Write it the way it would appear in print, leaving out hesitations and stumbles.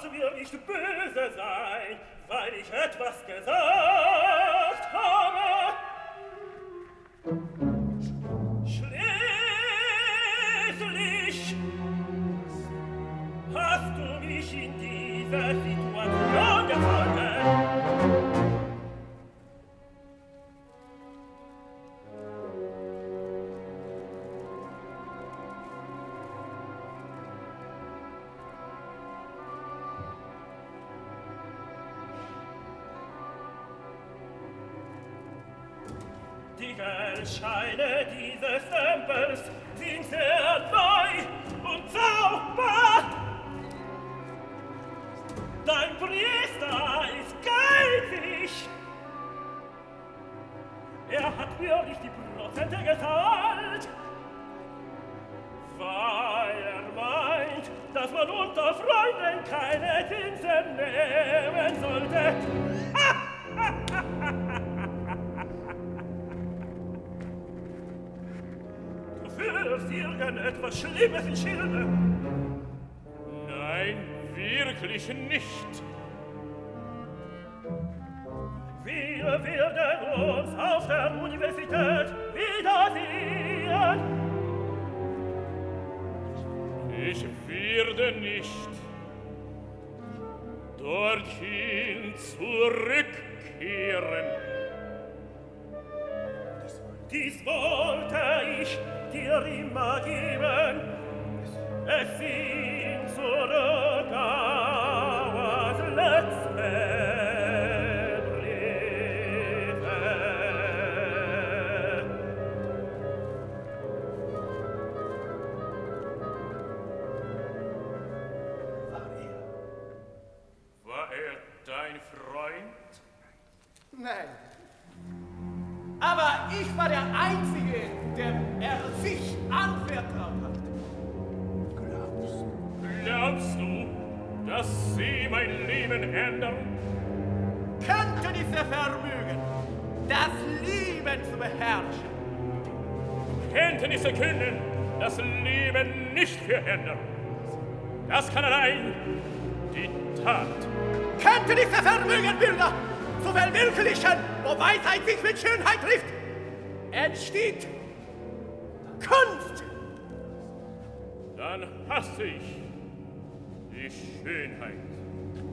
mir nicht böse sein, weil ich etwas gesagt habe. Schließlich hast du mich in diese Situation gefunden. Die Geldscheine dieses Tempels sind sehr neu und sauber. Dein Priester ist geizig. Er hat mir nicht die Prozente gezahlt, weil er meint, dass man unter Freunden keine Zinsen nehmen sollte. Führst irgendetwas Schlimmes in Schilde? Nein, wirklich nicht. Wir werden uns auf der Universität wiedersehen. Ich werde nicht dorthin zurückkehren. Dies wollte ich dir immer geben. Es sind zurück aus letzte Briefe. War er dein Freund? Nein. Aber ich war der Einzige, dem er sich anvertraut hat. Glaubst du, dass sie mein Leben ändern? Könnte dieser Vermögen, das Leben zu beherrschen? Kenntnisse können das Leben nicht verändern. Das kann allein die Tat. Könnte dieser Vermögen, Bilder, so verwirklichen, wo Weisheit sich mit Schönheit trifft, entsteht Kunst. Dann hasse ich die Schönheit.